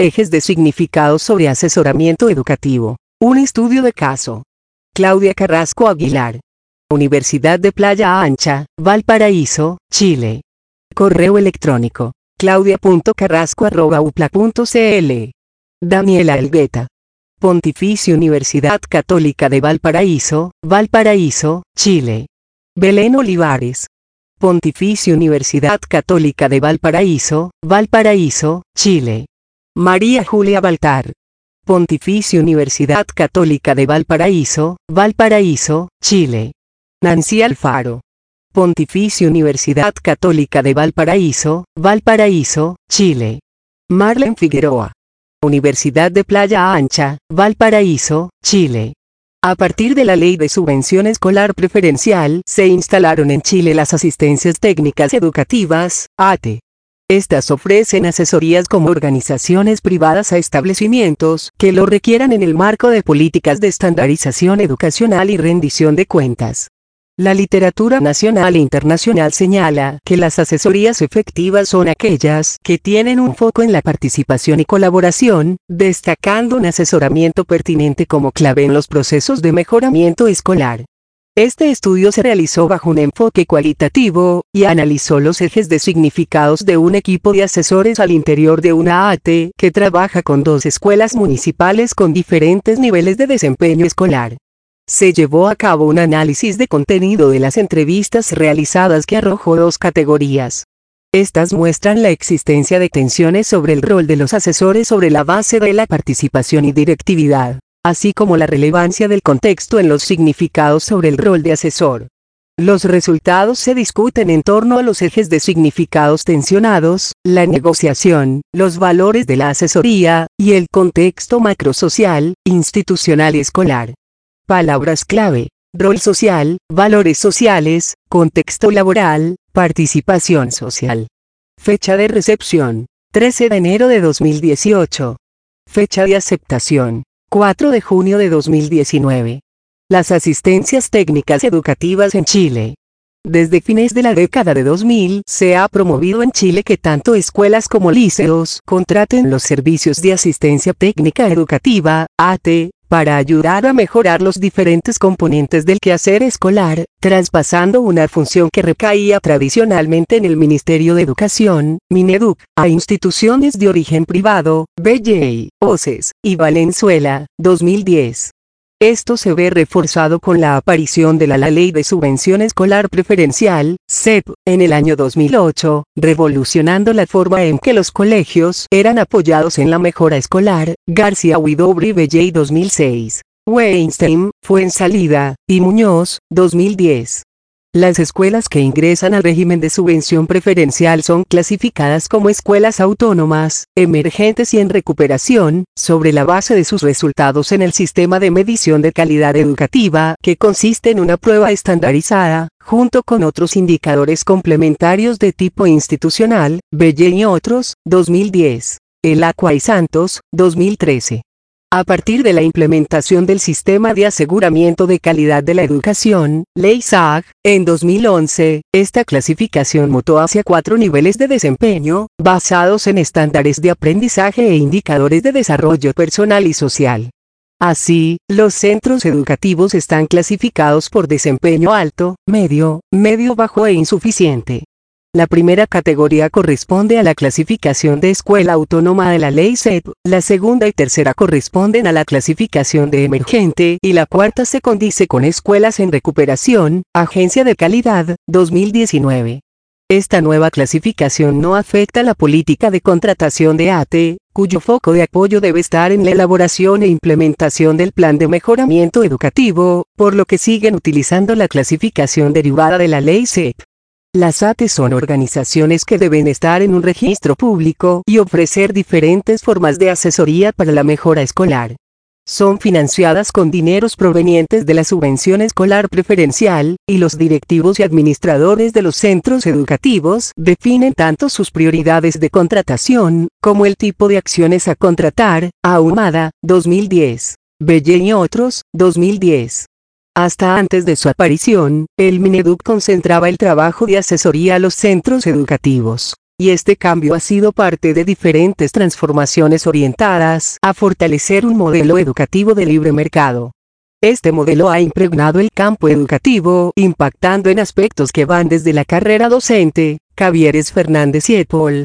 Ejes de significados sobre asesoramiento educativo. Un estudio de caso. Claudia Carrasco Aguilar. Universidad de Playa Ancha, Valparaíso, Chile. Correo electrónico: claudia.carrasco@upla.cl. Daniela Elgueta. Pontificia Universidad Católica de Valparaíso, Valparaíso, Chile. Belén Olivares. Pontificia Universidad Católica de Valparaíso, Valparaíso, Chile. María Julia Baltar. Pontificia Universidad Católica de Valparaíso, Valparaíso, Chile. Nancy Alfaro. Pontificia Universidad Católica de Valparaíso, Valparaíso, Chile. Marlene Figueroa. Universidad de Playa Ancha, Valparaíso, Chile. A partir de la Ley de Subvención Escolar Preferencial, se instalaron en Chile las asistencias técnicas educativas, ATE. Estas ofrecen asesorías como organizaciones privadas a establecimientos que lo requieran en el marco de políticas de estandarización educacional y rendición de cuentas. La literatura nacional e internacional señala que las asesorías efectivas son aquellas que tienen un foco en la participación y colaboración, destacando un asesoramiento pertinente como clave en los procesos de mejoramiento escolar. Este estudio se realizó bajo un enfoque cualitativo, y analizó los ejes de significados de un equipo de asesores al interior de una ATE que trabaja con 2 escuelas municipales con diferentes niveles de desempeño escolar. Se llevó a cabo un análisis de contenido de las entrevistas realizadas que arrojó 2 categorías. Estas muestran la existencia de tensiones sobre el rol de los asesores sobre la base de la participación y directividad, así como la relevancia del contexto en los significados sobre el rol de asesor. Los resultados se discuten en torno a los ejes de significados tensionados, la negociación, los valores de la asesoría, y el contexto macrosocial, institucional y escolar. Palabras clave: rol social, valores sociales, contexto laboral, participación social. Fecha de recepción: 13 de enero de 2018. Fecha de aceptación: 4 de junio de 2019. Las asistencias técnicas educativas en Chile. Desde fines de la década de 2000 se ha promovido en Chile que tanto escuelas como liceos contraten los servicios de asistencia técnica educativa, ATE, para ayudar a mejorar los diferentes componentes del quehacer escolar, traspasando una función que recaía tradicionalmente en el Ministerio de Educación, Mineduc, a instituciones de origen privado, BJ, OCES, y Valenzuela, 2010. Esto se ve reforzado con la aparición de la Ley de Subvención Escolar Preferencial, SEP, en el año 2008, revolucionando la forma en que los colegios eran apoyados en la mejora escolar. García Huidobro, BJ 2006. Weinstein, Fuensalida, y Muñoz, 2010. Las escuelas que ingresan al régimen de subvención preferencial son clasificadas como escuelas autónomas, emergentes y en recuperación, sobre la base de sus resultados en el sistema de medición de calidad educativa, que consiste en una prueba estandarizada, junto con otros indicadores complementarios de tipo institucional, Bellén y otros, 2010. El Acua y Santos, 2013. A partir de la implementación del Sistema de Aseguramiento de Calidad de la Educación, Ley SAG, en 2011, esta clasificación mutó hacia 4 niveles de desempeño, basados en estándares de aprendizaje e indicadores de desarrollo personal y social. Así, los centros educativos están clasificados por desempeño alto, medio, medio bajo e insuficiente. La primera categoría corresponde a la clasificación de escuela autónoma de la ley SEP, la segunda y tercera corresponden a la clasificación de emergente y la cuarta se condice con escuelas en recuperación, Agencia de Calidad, 2019. Esta nueva clasificación no afecta la política de contratación de ATE, cuyo foco de apoyo debe estar en la elaboración e implementación del plan de mejoramiento educativo, por lo que siguen utilizando la clasificación derivada de la ley SEP. Las ATE son organizaciones que deben estar en un registro público y ofrecer diferentes formas de asesoría para la mejora escolar. Son financiadas con dineros provenientes de la subvención escolar preferencial, y los directivos y administradores de los centros educativos definen tanto sus prioridades de contratación, como el tipo de acciones a contratar. Ahumada, 2010. Bellén y otros, 2010. Hasta antes de su aparición, el Mineduc concentraba el trabajo de asesoría a los centros educativos. y este cambio ha sido parte de diferentes transformaciones orientadas a fortalecer un modelo educativo de libre mercado. Este modelo ha impregnado el campo educativo, impactando en aspectos que van desde la carrera docente, Cavieres Fernández y et.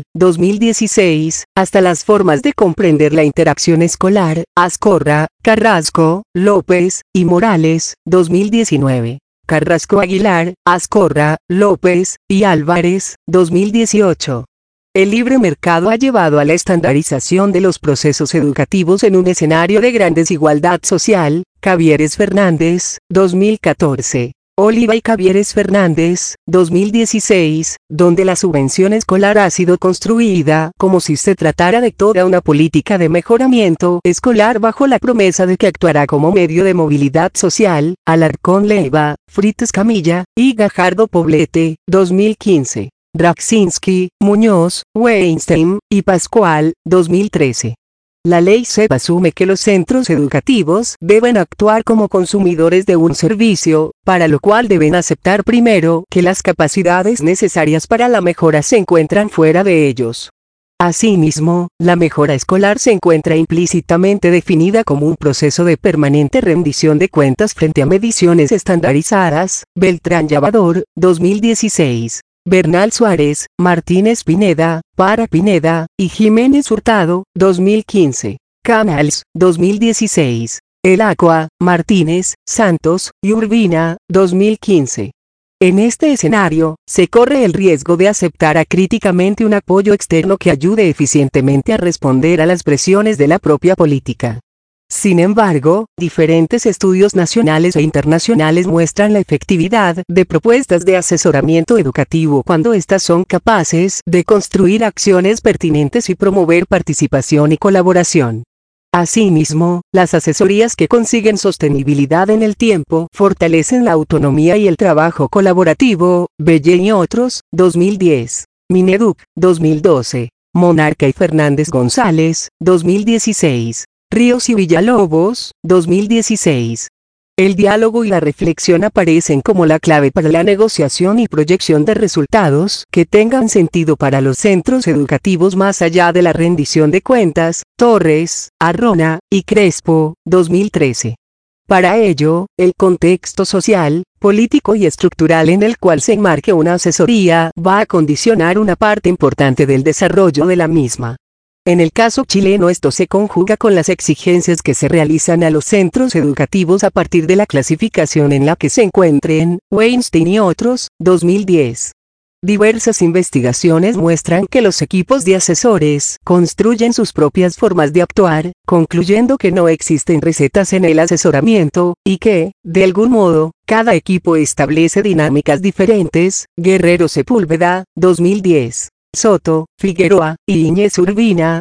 2016, hasta las formas de comprender la interacción escolar, Azcorra, Carrasco, López y Morales, 2019. Carrasco Aguilar, Azcorra, López y Álvarez, 2018. El libre mercado ha llevado a la estandarización de los procesos educativos en un escenario de gran desigualdad social, Cavieres Fernández, 2014. Oliva y Cavieres Fernández, 2016, donde la subvención escolar ha sido construida como si se tratara de toda una política de mejoramiento escolar bajo la promesa de que actuará como medio de movilidad social, Alarcón Leiva, Fritz Camilla y Gajardo Poblete, 2015. Raksinski, Muñoz, Weinstein y Pascual, 2013. La ley SEP asume que los centros educativos deben actuar como consumidores de un servicio, para lo cual deben aceptar primero que las capacidades necesarias para la mejora se encuentran fuera de ellos. Asimismo, la mejora escolar se encuentra implícitamente definida como un proceso de permanente rendición de cuentas frente a mediciones estandarizadas, Beltrán Llavador, 2016. Bernal Suárez, Martínez Pineda, Para Pineda, y Jiménez Hurtado, 2015. Canals, 2016. El Acua, Martínez, Santos, y Urbina, 2015. En este escenario, se corre el riesgo de aceptar acríticamente un apoyo externo que ayude eficientemente a responder a las presiones de la propia política. Sin embargo, diferentes estudios nacionales e internacionales muestran la efectividad de propuestas de asesoramiento educativo cuando éstas son capaces de construir acciones pertinentes y promover participación y colaboración. Asimismo, las asesorías que consiguen sostenibilidad en el tiempo fortalecen la autonomía y el trabajo colaborativo, Bellén y otros, 2010. Mineduc, 2012. Monarca y Fernández González, 2016. Ríos y Villalobos, 2016. El diálogo y la reflexión aparecen como la clave para la negociación y proyección de resultados que tengan sentido para los centros educativos más allá de la rendición de cuentas, Torres, Arrona y Crespo, 2013. Para ello, el contexto social, político y estructural en el cual se enmarque una asesoría va a condicionar una parte importante del desarrollo de la misma. En el caso chileno esto se conjuga con las exigencias que se realizan a los centros educativos a partir de la clasificación en la que se encuentren, Weinstein y otros, 2010. Diversas investigaciones muestran que los equipos de asesores construyen sus propias formas de actuar, concluyendo que no existen recetas en el asesoramiento, y que, de algún modo, cada equipo establece dinámicas diferentes, Guerrero Sepúlveda, 2010. Soto, Figueroa, y Íñez Urbina,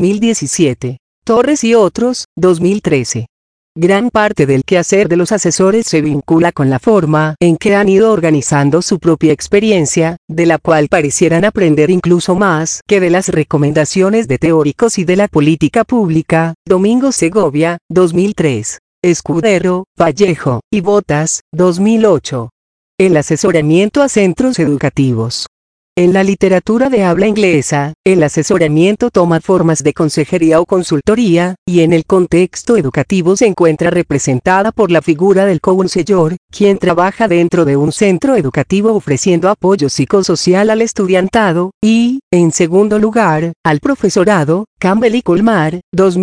2017. Torres y otros, 2013. Gran parte del quehacer de los asesores se vincula con la forma en que han ido organizando su propia experiencia, de la cual parecieran aprender incluso más que de las recomendaciones de teóricos y de la política pública, Domingo Segovia, 2003. Escudero, Vallejo, y Botas, 2008. El asesoramiento a centros educativos. En la literatura de habla inglesa, el asesoramiento toma formas de consejería o consultoría, y en el contexto educativo se encuentra representada por la figura del counselor, quien trabaja dentro de un centro educativo ofreciendo apoyo psicosocial al estudiantado, y, en segundo lugar, al profesorado, Campbell y Colmar,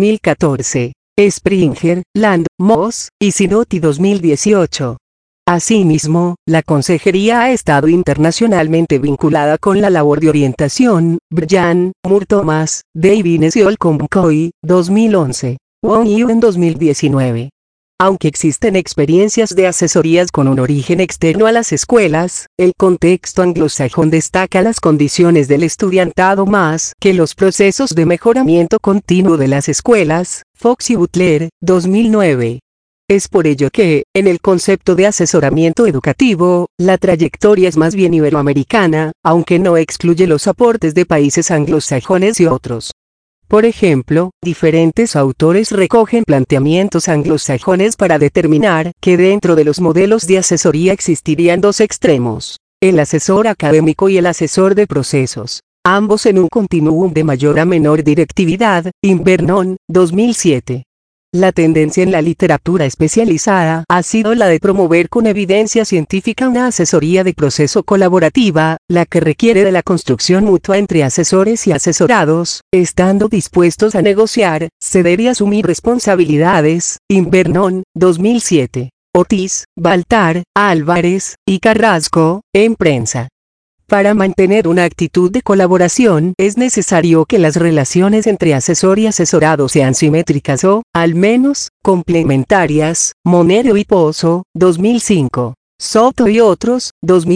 2014. Springer, Land, Moss, y Sinotti 2018. Asimismo, la consejería ha estado internacionalmente vinculada con la labor de orientación, Bryan, Moore Thomas, Davines y Holcomb Coy, 2011, Wong Yu en 2019. Aunque existen experiencias de asesorías con un origen externo a las escuelas, el contexto anglosajón destaca las condiciones del estudiantado más que los procesos de mejoramiento continuo de las escuelas, Fox y Butler, 2009. Es por ello que, en el concepto de asesoramiento educativo, la trayectoria es más bien iberoamericana, aunque no excluye los aportes de países anglosajones y otros. Por ejemplo, diferentes autores recogen planteamientos anglosajones para determinar que dentro de los modelos de asesoría existirían dos extremos: el asesor académico y el asesor de procesos. ambos en un continuum de mayor a menor directividad, Invernon, 2007. La tendencia en la literatura especializada ha sido la de promover con evidencia científica una asesoría de proceso colaborativa, la que requiere de la construcción mutua entre asesores y asesorados, estando dispuestos a negociar, ceder y asumir responsabilidades. Invernon, 2007. Ortiz, Baltar, Álvarez y Carrasco, en prensa. Para mantener una actitud de colaboración es necesario que las relaciones entre asesor y asesorado sean simétricas o, al menos, complementarias. Monero y Pozo, 2005. Soto y otros,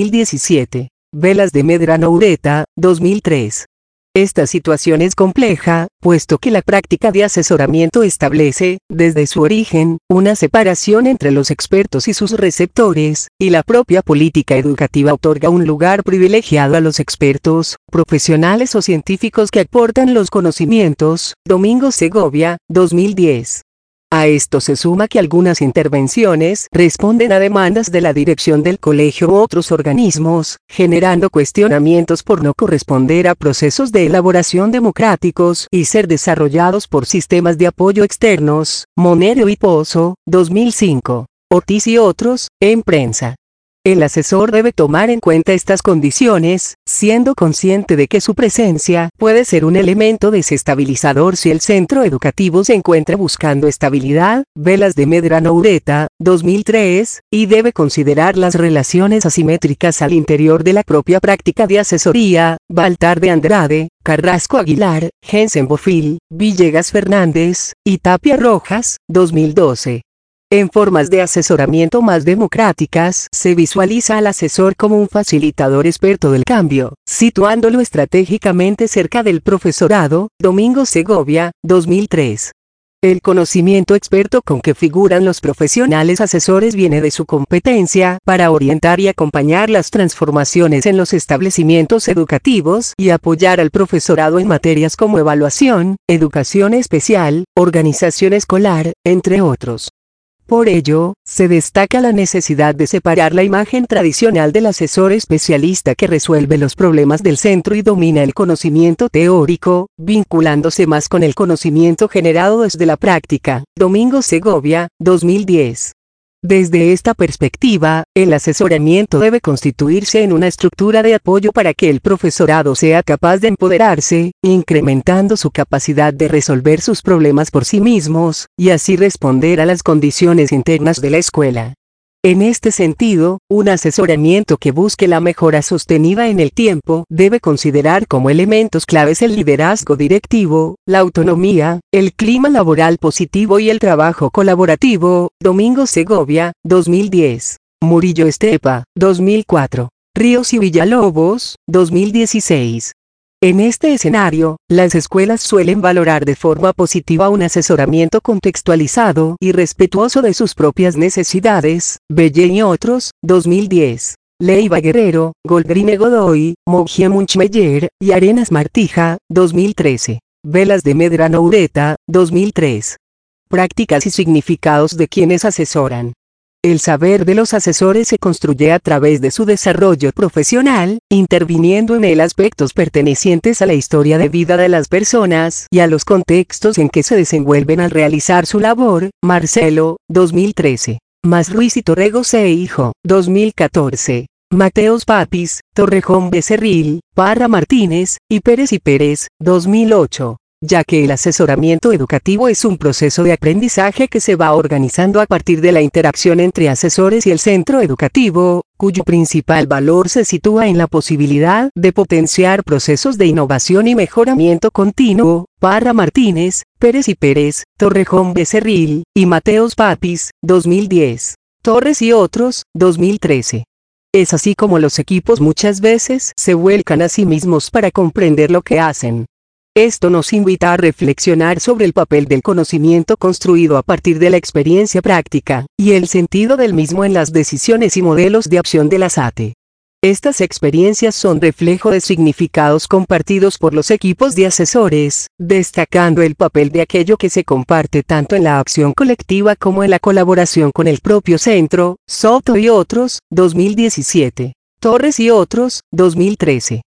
2017. Velas de Medrano Ureta, 2003. Esta situación es compleja, puesto que la práctica de asesoramiento establece, desde su origen, una separación entre los expertos y sus receptores, y la propia política educativa otorga un lugar privilegiado a los expertos, profesionales o científicos que aportan los conocimientos. Domingo Segovia, 2010. A esto se suma que algunas intervenciones responden a demandas de la dirección del colegio u otros organismos, generando cuestionamientos por no corresponder a procesos de elaboración democráticos y ser desarrollados por sistemas de apoyo externos. Monero y Pozo, 2005. Ortiz y otros, en prensa. El asesor debe tomar en cuenta estas condiciones, siendo consciente de que su presencia puede ser un elemento desestabilizador si el centro educativo se encuentra buscando estabilidad. Velas de Medrano Ureta, 2003, y debe considerar las relaciones asimétricas al interior de la propia práctica de asesoría. Baltar de Andrade, Carrasco Aguilar, Jensen Bofil, Villegas Fernández y Tapia Rojas, 2012. En formas de asesoramiento más democráticas, se visualiza al asesor como un facilitador experto del cambio, situándolo estratégicamente cerca del profesorado. Domingo Segovia, 2003. El conocimiento experto con que figuran los profesionales asesores viene de su competencia para orientar y acompañar las transformaciones en los establecimientos educativos y apoyar al profesorado en materias como evaluación, educación especial, organización escolar, entre otros. Por ello, se destaca la necesidad de separar la imagen tradicional del asesor especialista que resuelve los problemas del centro y domina el conocimiento teórico, vinculándose más con el conocimiento generado desde la práctica. Domingo Segovia, 2010. Desde esta perspectiva, el asesoramiento debe constituirse en una estructura de apoyo para que el profesorado sea capaz de empoderarse, incrementando su capacidad de resolver sus problemas por sí mismos, y así responder a las condiciones internas de la escuela. En este sentido, un asesoramiento que busque la mejora sostenida en el tiempo debe considerar como elementos claves el liderazgo directivo, la autonomía, el clima laboral positivo y el trabajo colaborativo. Domingo Segovia, 2010. Murillo Estepa, 2004. Ríos y Villalobos, 2016. En este escenario, las escuelas suelen valorar de forma positiva un asesoramiento contextualizado y respetuoso de sus propias necesidades. Bellén y otros, 2010. Leiva Guerrero, Goldrine Godoy, Mogia Munchmeyer y Arenas Martija, 2013. Velas de Medrano Ureta, 2003. Prácticas y significados de quienes asesoran. El saber de los asesores se construye a través de su desarrollo profesional, interviniendo en él aspectos pertenecientes a la historia de vida de las personas y a los contextos en que se desenvuelven al realizar su labor. Marcelo, 2013. Mas Ruiz y Torregos e Hijo, 2014. Mateos Papis, Torrejón Becerril, Parra Martínez, y Pérez, 2008. Ya que el asesoramiento educativo es un proceso de aprendizaje que se va organizando a partir de la interacción entre asesores y el centro educativo, cuyo principal valor se sitúa en la posibilidad de potenciar procesos de innovación y mejoramiento continuo. Parra Martínez, Pérez, Torrejón Becerril, y Mateos Papis, 2010. Torres y otros, 2013. Es así como los equipos muchas veces se vuelcan a sí mismos para comprender lo que hacen. Esto nos invita a reflexionar sobre el papel del conocimiento construido a partir de la experiencia práctica, y el sentido del mismo en las decisiones y modelos de acción de la SATE. Estas experiencias son reflejo de significados compartidos por los equipos de asesores, destacando el papel de aquello que se comparte tanto en la acción colectiva como en la colaboración con el propio centro. Soto y otros, 2017. Torres y otros, 2013.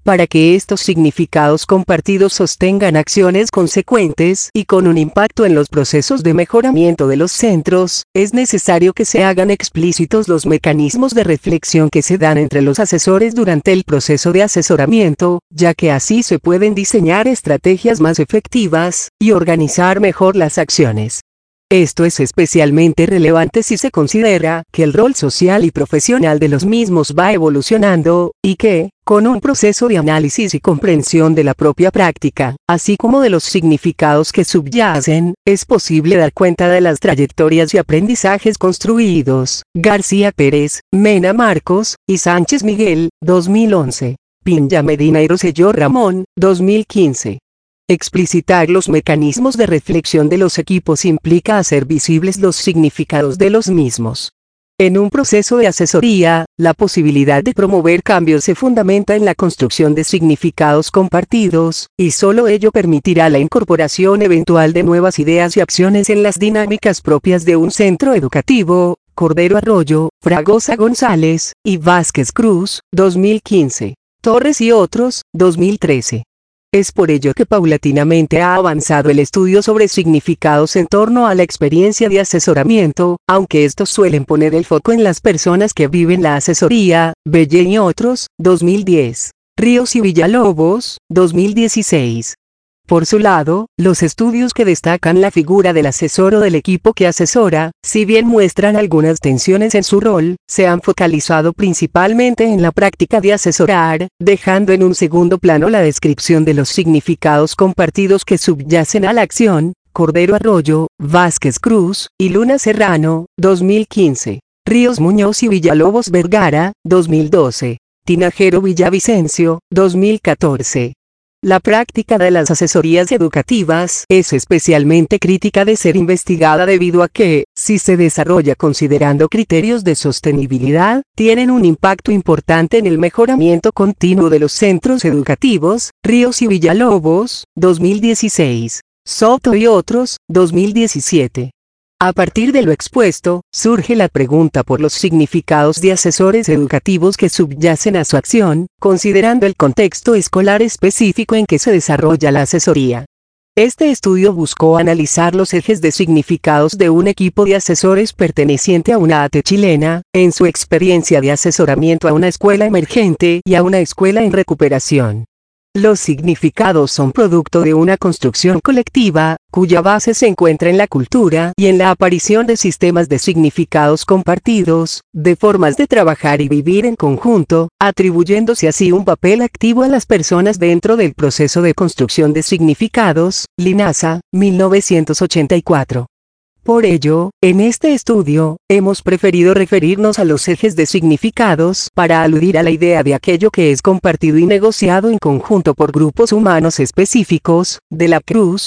Para que estos significados compartidos sostengan acciones consecuentes y con un impacto en los procesos de mejoramiento de los centros, es necesario que se hagan explícitos los mecanismos de reflexión que se dan entre los asesores durante el proceso de asesoramiento, ya que así se pueden diseñar estrategias más efectivas y organizar mejor las acciones. Esto es especialmente relevante si se considera que el rol social y profesional de los mismos va evolucionando, y que, con un proceso de análisis y comprensión de la propia práctica, así como de los significados que subyacen, es posible dar cuenta de las trayectorias y aprendizajes construidos. García Pérez, Mena Marcos, y Sánchez Miguel, 2011. Piña Medina y Rosselló Ramón, 2015. Explicitar los mecanismos de reflexión de los equipos implica hacer visibles los significados de los mismos. En un proceso de asesoría, la posibilidad de promover cambios se fundamenta en la construcción de significados compartidos, y solo ello permitirá la incorporación eventual de nuevas ideas y acciones en las dinámicas propias de un centro educativo. Cordero Arroyo, Fragosa González, y Vázquez Cruz, 2015. Torres y otros, 2013. Es por ello que paulatinamente ha avanzado el estudio sobre significados en torno a la experiencia de asesoramiento, aunque estos suelen poner el foco en las personas que viven la asesoría. Bellén y otros, 2010. Ríos y Villalobos, 2016. Por su lado, los estudios que destacan la figura del asesor o del equipo que asesora, si bien muestran algunas tensiones en su rol, se han focalizado principalmente en la práctica de asesorar, dejando en un segundo plano la descripción de los significados compartidos que subyacen a la acción. Cordero Arroyo, Vázquez Cruz, y Luna Serrano, 2015. Ríos Muñoz y Villalobos Vergara, 2012. Tinajero Villavicencio, 2014. La práctica de las asesorías educativas es especialmente crítica de ser investigada debido a que, si se desarrolla considerando criterios de sostenibilidad, tienen un impacto importante en el mejoramiento continuo de los centros educativos. Ríos y Villalobos, 2016. Soto y otros, 2017. A partir de lo expuesto, surge la pregunta por los significados de asesores educativos que subyacen a su acción, considerando el contexto escolar específico en que se desarrolla la asesoría. Este estudio buscó analizar los ejes de significados de un equipo de asesores perteneciente a una ATE chilena, en su experiencia de asesoramiento a una escuela emergente y a una escuela en recuperación. Los significados son producto de una construcción colectiva, cuya base se encuentra en la cultura y en la aparición de sistemas de significados compartidos, de formas de trabajar y vivir en conjunto, atribuyéndose así un papel activo a las personas dentro del proceso de construcción de significados. Linaza, 1984. Por ello, en este estudio, hemos preferido referirnos a los ejes de significados para aludir a la idea de aquello que es compartido y negociado en conjunto por grupos humanos específicos. De la Cruz,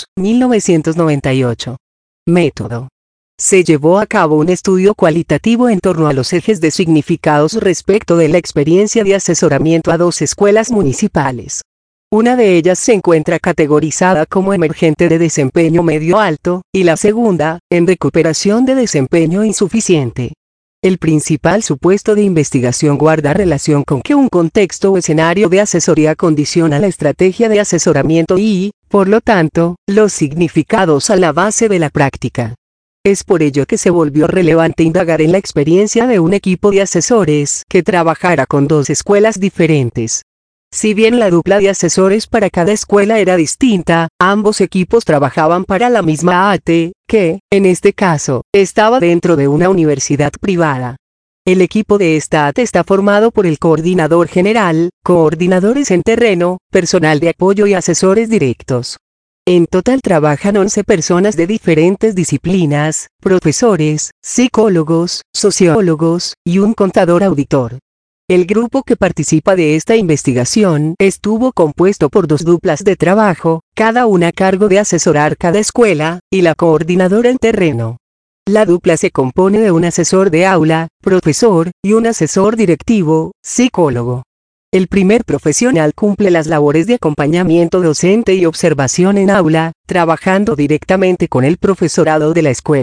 1998. Método. Se llevó a cabo un estudio cualitativo en torno a los ejes de significados respecto de la experiencia de asesoramiento a 2 escuelas municipales. Una de ellas se encuentra categorizada como emergente de desempeño medio-alto, y la segunda, en recuperación de desempeño insuficiente. El principal supuesto de investigación guarda relación con que un contexto o escenario de asesoría condiciona la estrategia de asesoramiento y, por lo tanto, los significados a la base de la práctica. Es por ello que se volvió relevante indagar en la experiencia de un equipo de asesores que trabajara con 2 escuelas diferentes. Si bien la dupla de asesores para cada escuela era distinta, ambos equipos trabajaban para la misma ATE, que, en este caso, estaba dentro de una universidad privada. El equipo de esta ATE está formado por el coordinador general, coordinadores en terreno, personal de apoyo y asesores directos. En total trabajan 11 personas de diferentes disciplinas, profesores, psicólogos, sociólogos, y un contador auditor. El grupo que participa de esta investigación estuvo compuesto por 2 duplas de trabajo, cada una a cargo de asesorar cada escuela, y la coordinadora en terreno. La dupla se compone de un asesor de aula, profesor, y un asesor directivo, psicólogo. El primer profesional cumple las labores de acompañamiento docente y observación en aula, trabajando directamente con el profesorado de la escuela.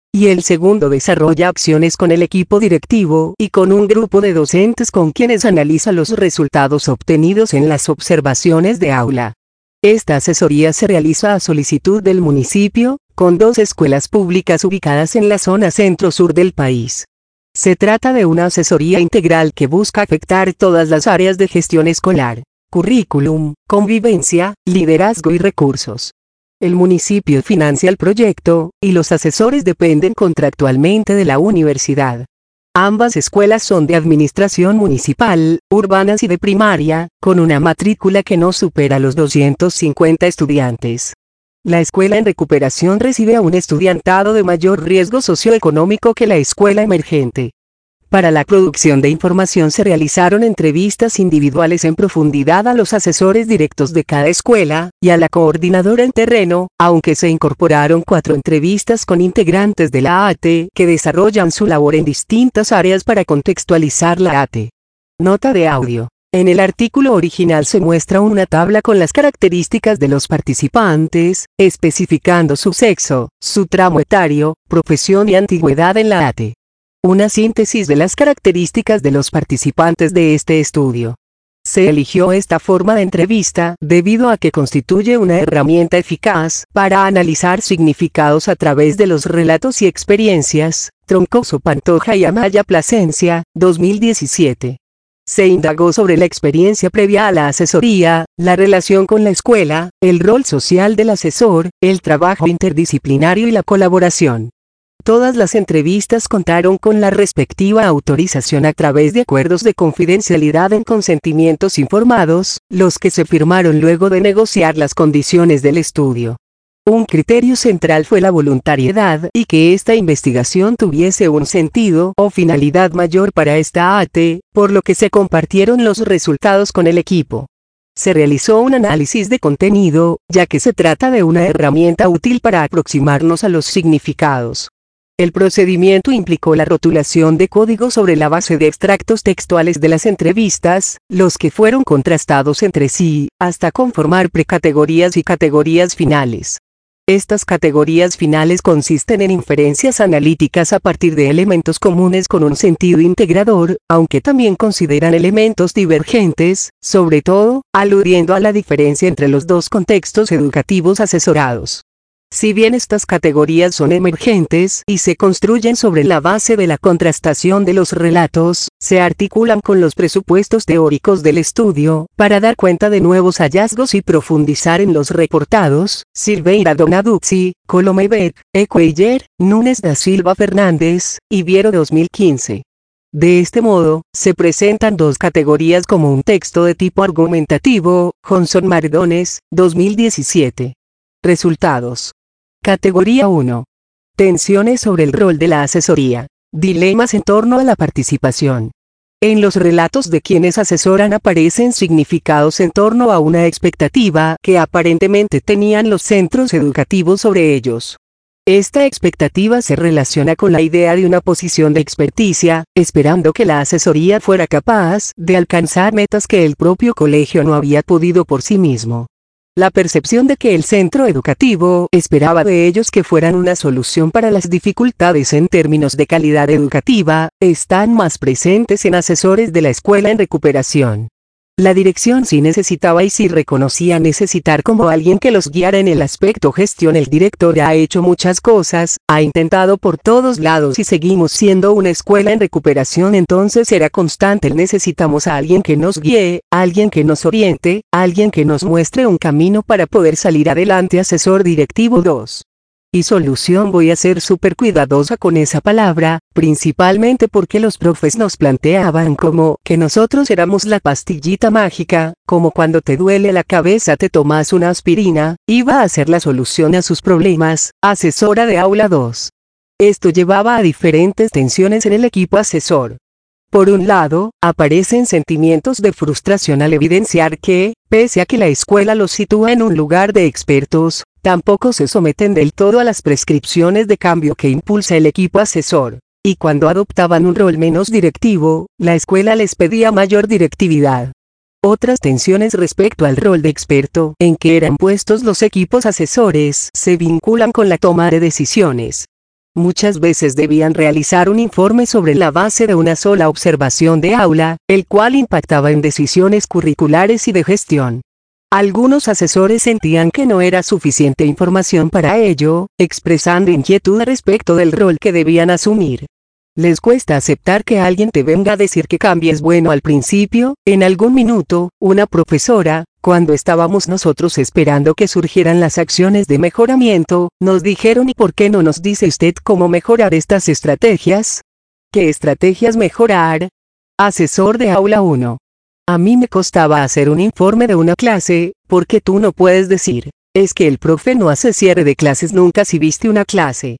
y el segundo desarrolla acciones con el equipo directivo y con un grupo de docentes con quienes analiza los resultados obtenidos en las observaciones de aula. Esta asesoría se realiza a solicitud del municipio, con 2 escuelas públicas ubicadas en la zona centro-sur del país. Se trata de una asesoría integral que busca afectar todas las áreas de gestión escolar, currículum, convivencia, liderazgo y recursos. El municipio financia el proyecto, y los asesores dependen contractualmente de la universidad. Ambas escuelas son de administración municipal, urbanas y de primaria, con una matrícula que no supera los 250 estudiantes. La escuela en recuperación recibe a un estudiantado de mayor riesgo socioeconómico que la escuela emergente. Para la producción de información se realizaron entrevistas individuales en profundidad a los asesores directos de cada escuela, y a la coordinadora en terreno, aunque se incorporaron 4 entrevistas con integrantes de la ATE que desarrollan su labor en distintas áreas para contextualizar la ATE. Nota de audio. En el artículo original se muestra una tabla con las características de los participantes, especificando su sexo, su tramo etario, profesión y antigüedad en la ATE. Una síntesis de las características de los participantes de este estudio. Se eligió esta forma de entrevista debido a que constituye una herramienta eficaz para analizar significados a través de los relatos y experiencias. Troncoso Pantoja y Amaya Plasencia, 2017. Se indagó sobre la experiencia previa a la asesoría, la relación con la escuela, el rol social del asesor, el trabajo interdisciplinario y la colaboración. Todas las entrevistas contaron con la respectiva autorización a través de acuerdos de confidencialidad en consentimientos informados, los que se firmaron luego de negociar las condiciones del estudio. Un criterio central fue la voluntariedad y que esta investigación tuviese un sentido o finalidad mayor para esta ATE, por lo que se compartieron los resultados con el equipo. Se realizó un análisis de contenido, ya que se trata de una herramienta útil para aproximarnos a los significados. El procedimiento implicó la rotulación de códigos sobre la base de extractos textuales de las entrevistas, los que fueron contrastados entre sí, hasta conformar precategorías y categorías finales. Estas categorías finales consisten en inferencias analíticas a partir de elementos comunes con un sentido integrador, aunque también consideran elementos divergentes, sobre todo, aludiendo a la diferencia entre los 2 contextos educativos asesorados. Si bien estas categorías son emergentes y se construyen sobre la base de la contrastación de los relatos, se articulan con los presupuestos teóricos del estudio, para dar cuenta de nuevos hallazgos y profundizar en los reportados. Silveira Donaduzzi, Colomebet, Ecueller, Núñez da Silva Fernández, y Viero 2015. De este modo, se presentan 2 categorías como un texto de tipo argumentativo. Johnson Mardones, 2017. Resultados. Categoría 1. Tensiones sobre el rol de la asesoría. Dilemas en torno a la participación. En los relatos de quienes asesoran aparecen significados en torno a una expectativa que aparentemente tenían los centros educativos sobre ellos. Esta expectativa se relaciona con la idea de una posición de experticia, esperando que la asesoría fuera capaz de alcanzar metas que el propio colegio no había podido por sí mismo. La percepción de que el centro educativo esperaba de ellos que fueran una solución para las dificultades en términos de calidad educativa, están más presentes en asesores de la escuela en recuperación. La dirección sí necesitaba y sí reconocía necesitar como alguien que los guiara en el aspecto gestión. El director ha hecho muchas cosas, ha intentado por todos lados y seguimos siendo una escuela en recuperación, entonces era constante el necesitamos a alguien que nos guíe, alguien que nos oriente, alguien que nos muestre un camino para poder salir adelante. Asesor directivo 2. Y solución. Voy a ser súper cuidadosa con esa palabra, principalmente porque los profes nos planteaban como que nosotros éramos la pastillita mágica, como cuando te duele la cabeza te tomas una aspirina, iba a ser la solución a sus problemas. Asesora de aula 2. Esto llevaba a diferentes tensiones en el equipo asesor. Por un lado, aparecen sentimientos de frustración al evidenciar que, pese a que la escuela los sitúa en un lugar de expertos, tampoco se someten del todo a las prescripciones de cambio que impulsa el equipo asesor. Y cuando adoptaban un rol menos directivo, la escuela les pedía mayor directividad. Otras tensiones respecto al rol de experto en que eran puestos los equipos asesores se vinculan con la toma de decisiones. Muchas veces debían realizar un informe sobre la base de una sola observación de aula, el cual impactaba en decisiones curriculares y de gestión. Algunos asesores sentían que no era suficiente información para ello, expresando inquietud respecto del rol que debían asumir. Les cuesta aceptar que alguien te venga a decir que cambies. Bueno, al principio, en algún minuto, una profesora, cuando estábamos nosotros esperando que surgieran las acciones de mejoramiento, nos dijeron: ¿y por qué no nos dice usted cómo mejorar estas estrategias? ¿Qué estrategias mejorar? Asesor de aula 1. A mí me costaba hacer un informe de una clase, porque tú no puedes decir, es que el profe no hace cierre de clases nunca si viste una clase.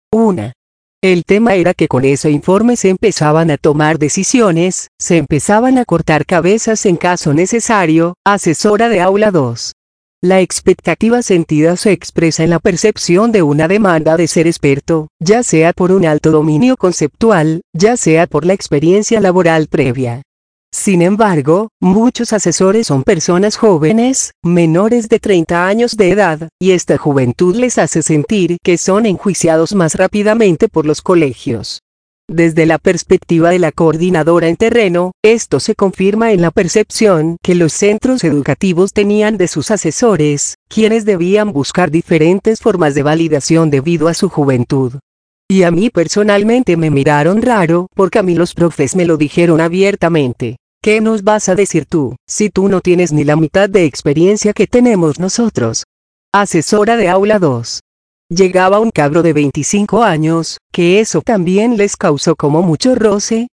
El tema era que con ese informe se empezaban a tomar decisiones, se empezaban a cortar cabezas en caso necesario. Asesora de aula 2. La expectativa sentida se expresa en la percepción de una demanda de ser experto, ya sea por un alto dominio conceptual, ya sea por la experiencia laboral previa. Sin embargo, muchos asesores son personas jóvenes, menores de 30 años de edad, y esta juventud les hace sentir que son enjuiciados más rápidamente por los colegios. Desde la perspectiva de la coordinadora en terreno, esto se confirma en la percepción que los centros educativos tenían de sus asesores, quienes debían buscar diferentes formas de validación debido a su juventud. Y a mí personalmente me miraron raro, porque a mí los profes me lo dijeron abiertamente. ¿Qué nos vas a decir tú, si tú no tienes ni la mitad de experiencia que tenemos nosotros? Asesora de aula 2. Llegaba un cabro de 25 años, que eso también les causó como mucho roce,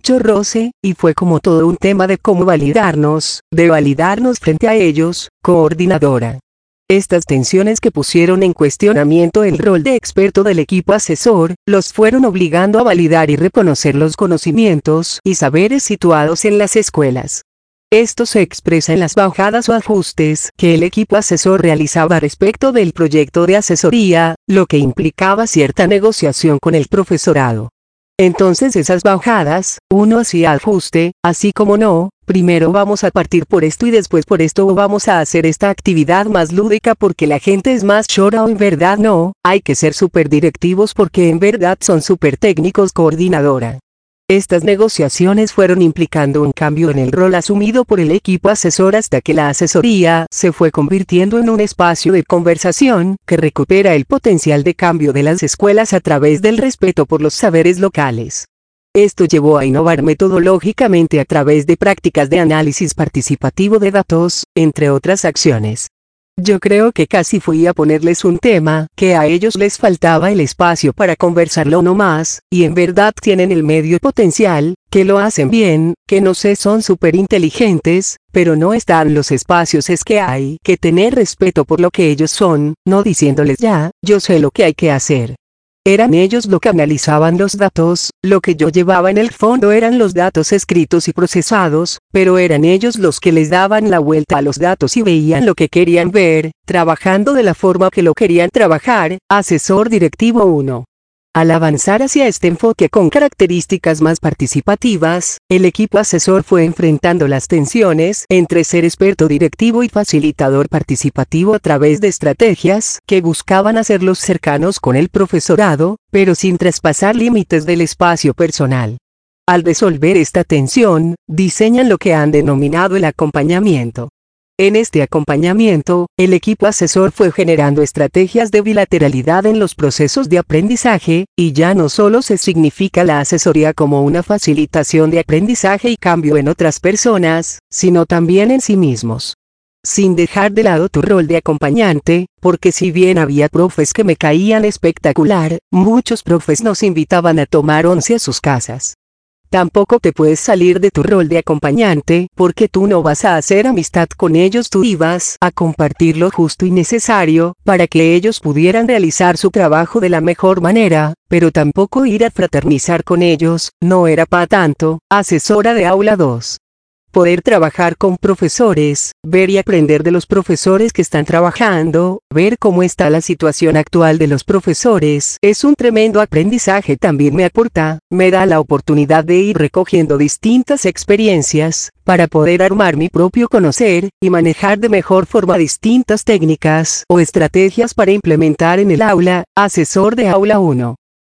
y fue como todo un tema de cómo validarnos, frente a ellos, coordinadora. Estas tensiones que pusieron en cuestionamiento el rol de experto del equipo asesor, los fueron obligando a validar y reconocer los conocimientos y saberes situados en las escuelas. Esto se expresa en las bajadas o ajustes que el equipo asesor realizaba respecto del proyecto de asesoría, lo que implicaba cierta negociación con el profesorado. Entonces esas bajadas, uno hacía ajuste, así como no, primero vamos a partir por esto y después por esto, o vamos a hacer esta actividad más lúdica porque la gente es más chora, o en verdad no, hay que ser súper directivos porque en verdad son súper técnicos. Coordinadora. Estas negociaciones fueron implicando un cambio en el rol asumido por el equipo asesor hasta que la asesoría se fue convirtiendo en un espacio de conversación que recupera el potencial de cambio de las escuelas a través del respeto por los saberes locales. Esto llevó a innovar metodológicamente a través de prácticas de análisis participativo de datos, entre otras acciones. Yo creo que casi fui a ponerles un tema, que a ellos les faltaba el espacio para conversarlo no más, y en verdad tienen el medio potencial, que lo hacen bien, que no sé, son súper inteligentes, pero no están los espacios. Es que hay que tener respeto por lo que ellos son, no diciéndoles ya, yo sé lo que hay que hacer. Eran ellos los que analizaban los datos, lo que yo llevaba en el fondo eran los datos escritos y procesados, pero eran ellos los que les daban la vuelta a los datos y veían lo que querían ver, trabajando de la forma que lo querían trabajar. Asesor directivo 1. Al avanzar hacia este enfoque con características más participativas, el equipo asesor fue enfrentando las tensiones entre ser experto directivo y facilitador participativo a través de estrategias que buscaban hacerlos cercanos con el profesorado, pero sin traspasar límites del espacio personal. Al resolver esta tensión, diseñan lo que han denominado el acompañamiento. En este acompañamiento, el equipo asesor fue generando estrategias de bilateralidad en los procesos de aprendizaje, y ya no solo se significa la asesoría como una facilitación de aprendizaje y cambio en otras personas, sino también en sí mismos. Sin dejar de lado tu rol de acompañante, porque si bien había profes que me caían espectacular, muchos profes nos invitaban a tomar once a sus casas. Tampoco te puedes salir de tu rol de acompañante, porque tú no vas a hacer amistad con ellos, tú ibas a compartir lo justo y necesario, para que ellos pudieran realizar su trabajo de la mejor manera, pero tampoco ir a fraternizar con ellos, no era para tanto. Asesora de aula 2. Poder trabajar con profesores, ver y aprender de los profesores que están trabajando, ver cómo está la situación actual de los profesores, es un tremendo aprendizaje. También me da la oportunidad de ir recogiendo distintas experiencias, para poder armar mi propio conocer, y manejar de mejor forma distintas técnicas o estrategias para implementar en el aula. Asesor de aula 1.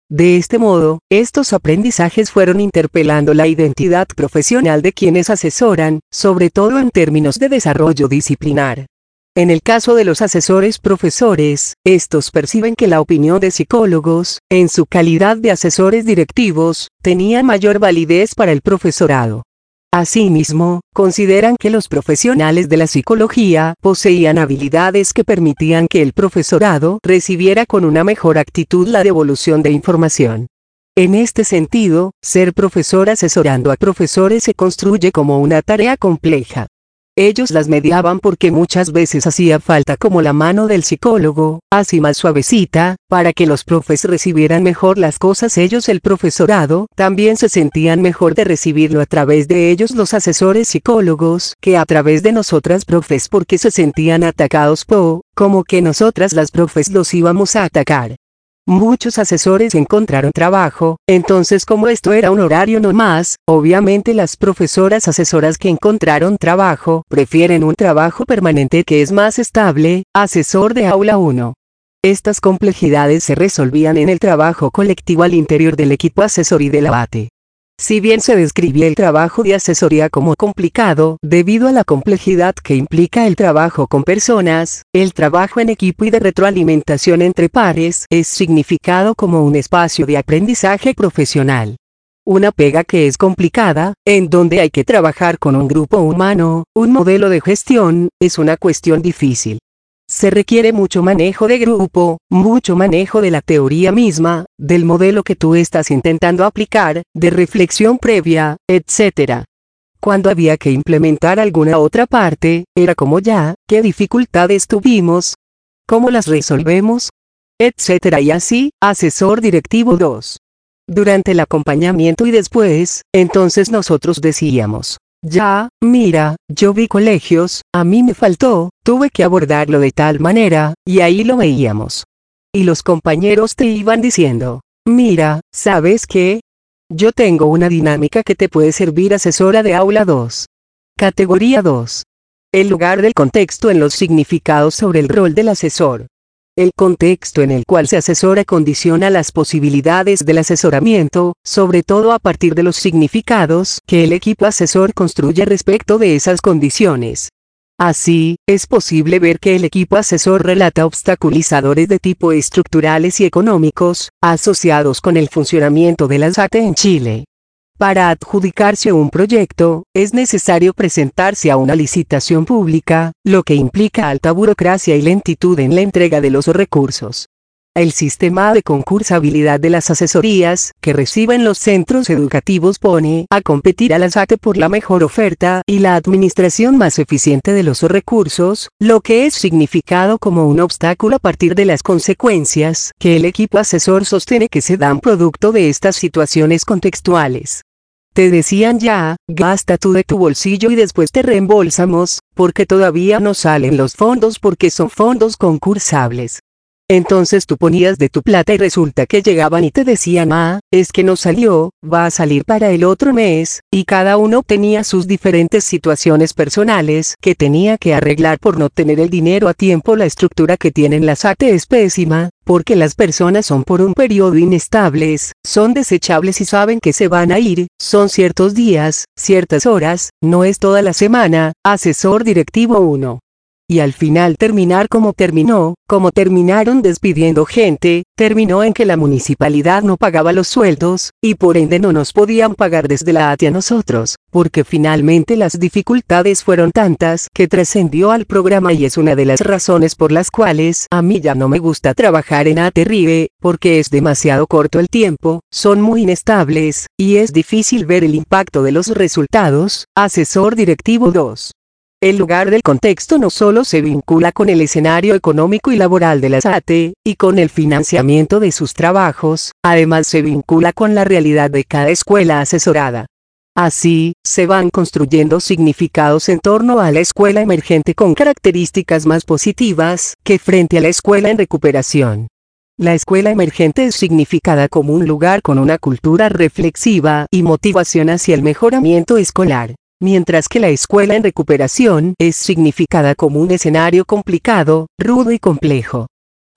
De este modo, estos aprendizajes fueron interpelando la identidad profesional de quienes asesoran, sobre todo en términos de desarrollo disciplinar. En el caso de los asesores profesores, estos perciben que la opinión de psicólogos, en su calidad de asesores directivos, tenía mayor validez para el profesorado. Asimismo, consideran que los profesionales de la psicología poseían habilidades que permitían que el profesorado recibiera con una mejor actitud la devolución de información. En este sentido, ser profesor asesorando a profesores se construye como una tarea compleja. Ellos las mediaban porque muchas veces hacía falta como la mano del psicólogo, así más suavecita, para que los profes recibieran mejor las cosas. Ellos, el profesorado, también se sentían mejor de recibirlo a través de ellos, los asesores psicólogos, que a través de nosotras profes, porque se sentían atacados como que nosotras las profes los íbamos a atacar. Muchos asesores encontraron trabajo, entonces como esto era un horario no más, obviamente las profesoras asesoras que encontraron trabajo prefieren un trabajo permanente que es más estable, asesor de aula 1. Estas complejidades se resolvían en el trabajo colectivo al interior del equipo asesor y del abate. Si bien se describía el trabajo de asesoría como complicado, debido a la complejidad que implica el trabajo con personas, el trabajo en equipo y de retroalimentación entre pares es significado como un espacio de aprendizaje profesional. Una pega que es complicada, en donde hay que trabajar con un grupo humano, un modelo de gestión, es una cuestión difícil. Se requiere mucho manejo de grupo, mucho manejo de la teoría misma, del modelo que tú estás intentando aplicar, de reflexión previa, etc. Cuando había que implementar alguna otra parte, era como ya, ¿qué dificultades tuvimos? ¿Cómo las resolvemos? Etcétera y así, asesor directivo 2. Durante el acompañamiento y después, entonces nosotros decíamos: ya, mira, yo vi colegios, a mí me faltó, tuve que abordarlo de tal manera, y ahí lo veíamos. Y los compañeros te iban diciendo: mira, ¿sabes qué? Yo tengo una dinámica que te puede servir. Asesora de aula 2. Categoría 2. El lugar del contexto en los significados sobre el rol del asesor. El contexto en el cual se asesora condiciona las posibilidades del asesoramiento, sobre todo a partir de los significados que el equipo asesor construye respecto de esas condiciones. Así, es posible ver que el equipo asesor relata obstaculizadores de tipo estructurales y económicos, asociados con el funcionamiento de la SAT en Chile. Para adjudicarse un proyecto, es necesario presentarse a una licitación pública, lo que implica alta burocracia y lentitud en la entrega de los recursos. El sistema de concursabilidad de las asesorías que reciben los centros educativos pone a competir a la SAT por la mejor oferta y la administración más eficiente de los recursos, lo que es significado como un obstáculo a partir de las consecuencias que el equipo asesor sostiene que se dan producto de estas situaciones contextuales. Te decían: ya, gasta tú de tu bolsillo y después te reembolsamos, porque todavía no salen los fondos porque son fondos concursables. Entonces tú ponías de tu plata y resulta que llegaban y te decían: es que no salió, va a salir para el otro mes, y cada uno tenía sus diferentes situaciones personales que tenía que arreglar por no tener el dinero a tiempo. La estructura que tienen las SAT es pésima, porque las personas son por un periodo inestables, son desechables y saben que se van a ir, son ciertos días, ciertas horas, no es toda la semana. Asesor directivo 1. Y al final terminar como terminaron despidiendo gente, terminó en que la municipalidad no pagaba los sueldos, y por ende no nos podían pagar desde la ATE a nosotros, porque finalmente las dificultades fueron tantas que trascendió al programa, y es una de las razones por las cuales a mí ya no me gusta trabajar en ATE-RIBE, porque es demasiado corto el tiempo, son muy inestables, y es difícil ver el impacto de los resultados. Asesor directivo 2. El lugar del contexto no solo se vincula con el escenario económico y laboral de la SAT, y con el financiamiento de sus trabajos, además se vincula con la realidad de cada escuela asesorada. Así, se van construyendo significados en torno a la escuela emergente con características más positivas que frente a la escuela en recuperación. La escuela emergente es significada como un lugar con una cultura reflexiva y motivación hacia el mejoramiento escolar, mientras que la escuela en recuperación es significada como un escenario complicado, rudo y complejo.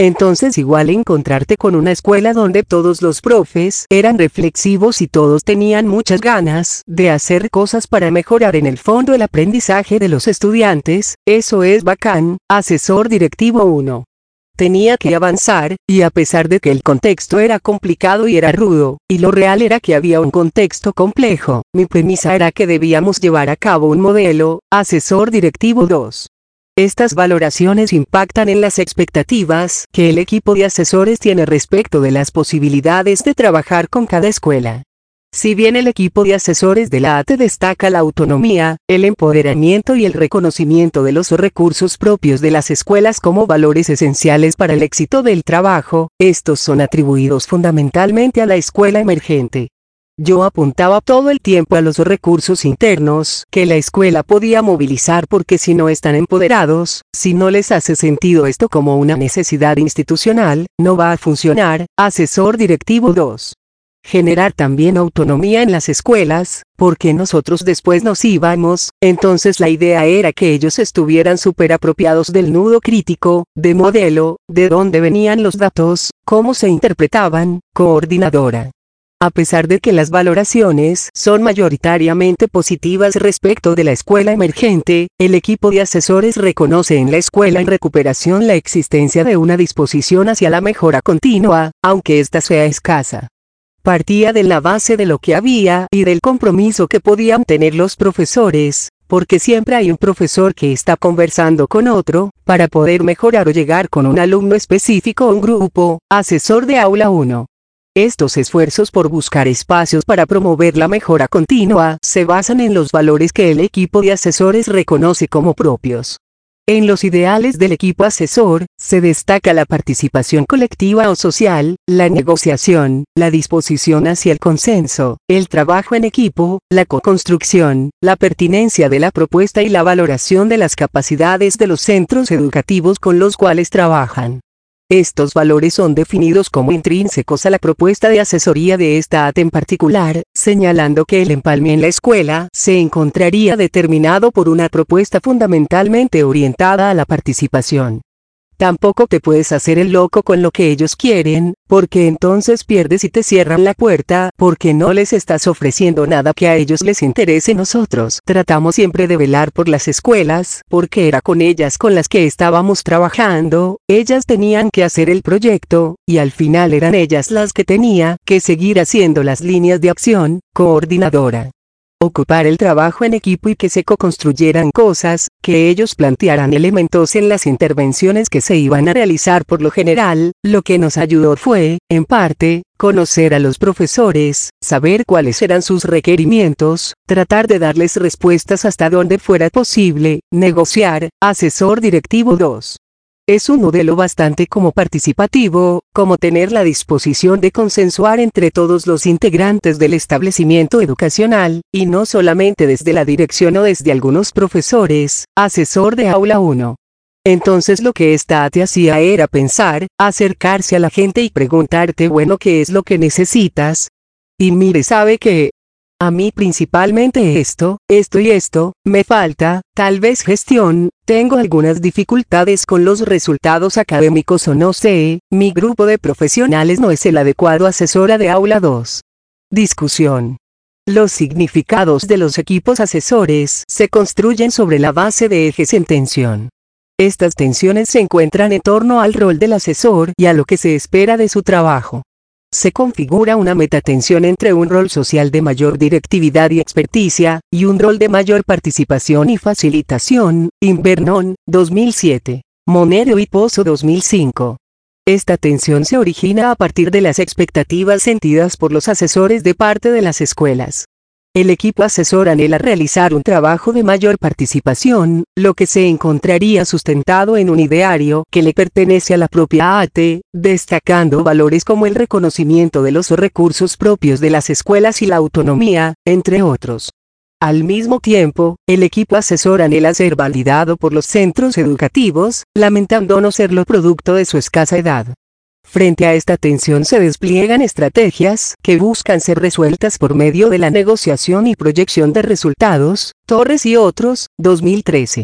Entonces igual encontrarte con una escuela donde todos los profes eran reflexivos y todos tenían muchas ganas de hacer cosas para mejorar en el fondo el aprendizaje de los estudiantes, eso es bacán. Asesor directivo 1. Tenía que avanzar, y a pesar de que el contexto era complicado y era rudo, y lo real era que había un contexto complejo, mi premisa era que debíamos llevar a cabo un modelo. Asesor directivo 2. Estas valoraciones impactan en las expectativas que el equipo de asesores tiene respecto de las posibilidades de trabajar con cada escuela. Si bien el equipo de asesores de la ATE destaca la autonomía, el empoderamiento y el reconocimiento de los recursos propios de las escuelas como valores esenciales para el éxito del trabajo, estos son atribuidos fundamentalmente a la escuela emergente. Yo apuntaba todo el tiempo a los recursos internos que la escuela podía movilizar porque si no están empoderados, si no les hace sentido esto como una necesidad institucional, no va a funcionar. Asesor directivo 2. Generar también autonomía en las escuelas, porque nosotros después nos íbamos, entonces la idea era que ellos estuvieran súper apropiados del nudo crítico, de modelo, de dónde venían los datos, cómo se interpretaban. Coordinadora. A pesar de que las valoraciones son mayoritariamente positivas respecto de la escuela emergente, el equipo de asesores reconoce en la escuela en recuperación la existencia de una disposición hacia la mejora continua, aunque ésta sea escasa. Partía de la base de lo que había y del compromiso que podían tener los profesores, porque siempre hay un profesor que está conversando con otro, para poder mejorar o llegar con un alumno específico o un grupo. Asesor de aula 1. Estos esfuerzos por buscar espacios para promover la mejora continua se basan en los valores que el equipo de asesores reconoce como propios. En los ideales del equipo asesor, se destaca la participación colectiva o social, la negociación, la disposición hacia el consenso, el trabajo en equipo, la co-construcción, la pertinencia de la propuesta y la valoración de las capacidades de los centros educativos con los cuales trabajan. Estos valores son definidos como intrínsecos a la propuesta de asesoría de esta ATE en particular, señalando que el empalme en la escuela se encontraría determinado por una propuesta fundamentalmente orientada a la participación. Tampoco te puedes hacer el loco con lo que ellos quieren, porque entonces pierdes y te cierran la puerta, porque no les estás ofreciendo nada que a ellos les interese. Nosotros tratamos siempre de velar por las escuelas, porque era con ellas con las que estábamos trabajando, ellas tenían que hacer el proyecto, y al final eran ellas las que tenía que seguir haciendo las líneas de acción. Coordinadora. Ocupar el trabajo en equipo y que se co-construyeran cosas, que ellos plantearan elementos en las intervenciones que se iban a realizar. Por lo general, lo que nos ayudó fue, en parte, conocer a los profesores, saber cuáles eran sus requerimientos, tratar de darles respuestas hasta donde fuera posible, negociar. Asesor directivo 2. Es un modelo bastante como participativo, como tener la disposición de consensuar entre todos los integrantes del establecimiento educacional, y no solamente desde la dirección o desde algunos profesores. Asesor de aula 1. Entonces lo que esta ATE hacía era pensar, acercarse a la gente y preguntarte, bueno, ¿qué es lo que necesitas? Y mire, ¿sabe qué? A mí principalmente esto y esto, me falta, tal vez gestión, tengo algunas dificultades con los resultados académicos o no sé, mi grupo de profesionales no es el adecuado. Asesora de aula 2. Discusión. Los significados de los equipos asesores se construyen sobre la base de ejes en tensión. Estas tensiones se encuentran en torno al rol del asesor y a lo que se espera de su trabajo. Se configura una metatensión entre un rol social de mayor directividad y experticia, y un rol de mayor participación y facilitación. Invernon, 2007. Monero y Pozo, 2005. Esta tensión se origina a partir de las expectativas sentidas por los asesores de parte de las escuelas. El equipo asesor anhela realizar un trabajo de mayor participación, lo que se encontraría sustentado en un ideario que le pertenece a la propia ATE, destacando valores como el reconocimiento de los recursos propios de las escuelas y la autonomía, entre otros. Al mismo tiempo, el equipo asesor anhela ser validado por los centros educativos, lamentando no serlo producto de su escasa edad. Frente a esta tensión se despliegan estrategias que buscan ser resueltas por medio de la negociación y proyección de resultados. Torres y otros, 2013.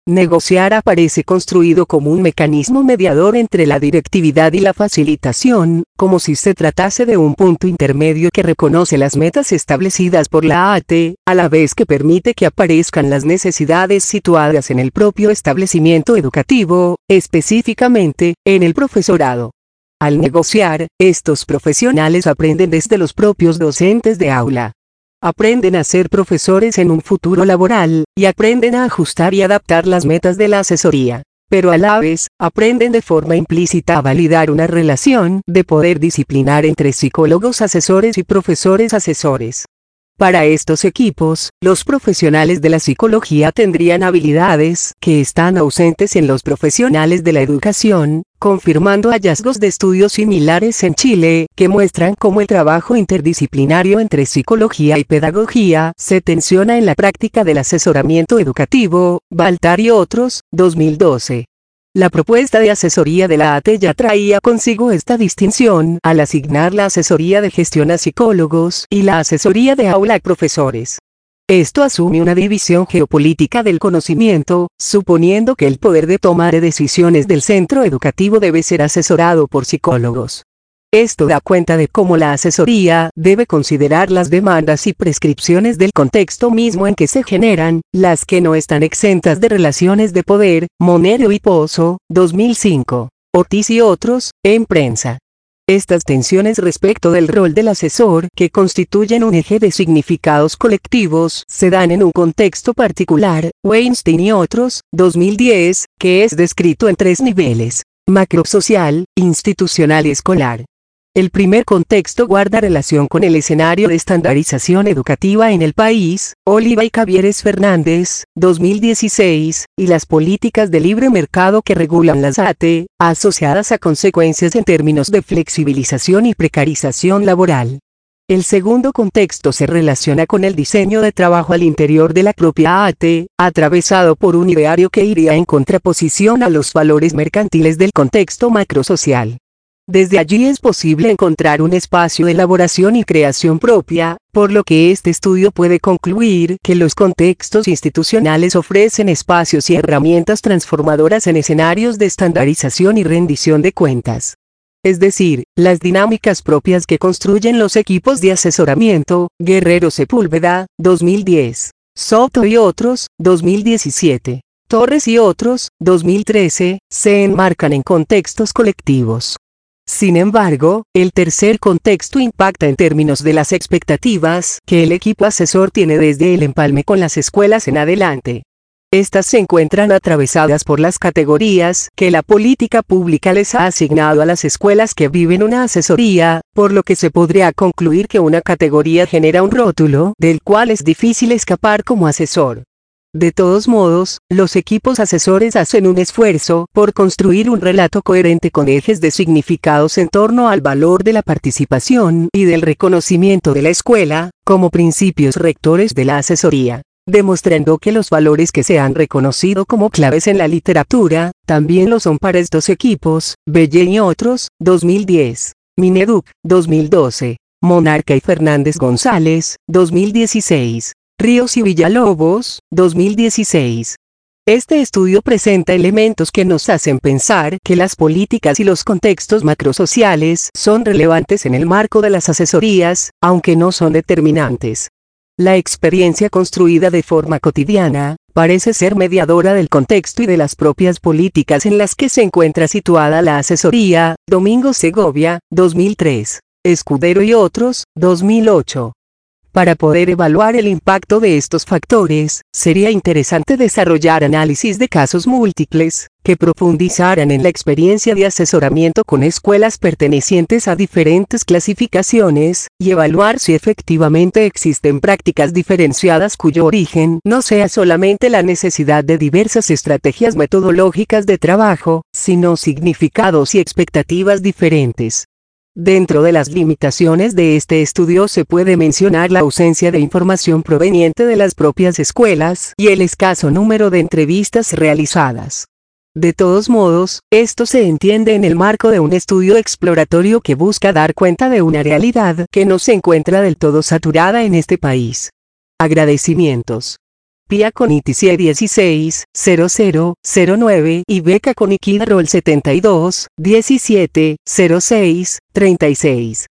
Negociar aparece construido como un mecanismo mediador entre la directividad y la facilitación, como si se tratase de un punto intermedio que reconoce las metas establecidas por la AT, a la vez que permite que aparezcan las necesidades situadas en el propio establecimiento educativo, específicamente, en el profesorado. Al negociar, estos profesionales aprenden desde los propios docentes de aula. Aprenden a ser profesores en un futuro laboral, y aprenden a ajustar y adaptar las metas de la asesoría. Pero a la vez, aprenden de forma implícita a validar una relación de poder disciplinar entre psicólogos asesores y profesores asesores. Para estos equipos, los profesionales de la psicología tendrían habilidades que están ausentes en los profesionales de la educación, confirmando hallazgos de estudios similares en Chile, que muestran cómo el trabajo interdisciplinario entre psicología y pedagogía se tensiona en la práctica del asesoramiento educativo. Baltar y otros, 2012. La propuesta de asesoría de la AT ya traía consigo esta distinción al asignar la asesoría de gestión a psicólogos y la asesoría de aula a profesores. Esto asume una división geopolítica del conocimiento, suponiendo que el poder de toma de decisiones del centro educativo debe ser asesorado por psicólogos. Esto da cuenta de cómo la asesoría debe considerar las demandas y prescripciones del contexto mismo en que se generan, las que no están exentas de relaciones de poder. Monero y Pozo, 2005. Ortiz y otros, en prensa. Estas tensiones respecto del rol del asesor, que constituyen un eje de significados colectivos, se dan en un contexto particular. Weinstein y otros, 2010, que es descrito en 3 niveles: macrosocial, institucional y escolar. El primer contexto guarda relación con el escenario de estandarización educativa en el país, Oliva y Cavieres Fernández, 2016, y las políticas de libre mercado que regulan las AT, asociadas a consecuencias en términos de flexibilización y precarización laboral. El segundo contexto se relaciona con el diseño de trabajo al interior de la propia AT, atravesado por un ideario que iría en contraposición a los valores mercantiles del contexto macrosocial. Desde allí es posible encontrar un espacio de elaboración y creación propia, por lo que este estudio puede concluir que los contextos institucionales ofrecen espacios y herramientas transformadoras en escenarios de estandarización y rendición de cuentas. Es decir, las dinámicas propias que construyen los equipos de asesoramiento. Guerrero Sepúlveda, 2010. Soto y otros, 2017. Torres y otros, 2013, se enmarcan en contextos colectivos. Sin embargo, el tercer contexto impacta en términos de las expectativas que el equipo asesor tiene desde el empalme con las escuelas en adelante. Estas se encuentran atravesadas por las categorías que la política pública les ha asignado a las escuelas que viven una asesoría, por lo que se podría concluir que una categoría genera un rótulo del cual es difícil escapar como asesor. De todos modos, los equipos asesores hacen un esfuerzo por construir un relato coherente con ejes de significados en torno al valor de la participación y del reconocimiento de la escuela, como principios rectores de la asesoría, demostrando que los valores que se han reconocido como claves en la literatura, también lo son para estos equipos. Belle y otros, 2010. Mineduc, 2012. Monarca y Fernández González, 2016. Ríos y Villalobos, 2016. Este estudio presenta elementos que nos hacen pensar que las políticas y los contextos macrosociales son relevantes en el marco de las asesorías, aunque no son determinantes. La experiencia construida de forma cotidiana parece ser mediadora del contexto y de las propias políticas en las que se encuentra situada la asesoría. Domingo Segovia, 2003. Escudero y otros, 2008. Para poder evaluar el impacto de estos factores, sería interesante desarrollar análisis de casos múltiples, que profundizaran en la experiencia de asesoramiento con escuelas pertenecientes a diferentes clasificaciones, y evaluar si efectivamente existen prácticas diferenciadas cuyo origen no sea solamente la necesidad de diversas estrategias metodológicas de trabajo, sino significados y expectativas diferentes. Dentro de las limitaciones de este estudio se puede mencionar la ausencia de información proveniente de las propias escuelas y el escaso número de entrevistas realizadas. De todos modos, esto se entiende en el marco de un estudio exploratorio que busca dar cuenta de una realidad que no se encuentra del todo saturada en este país. Agradecimientos. Pia con ITC 160009 y Beca con Iquida Roll 72 17 06 36.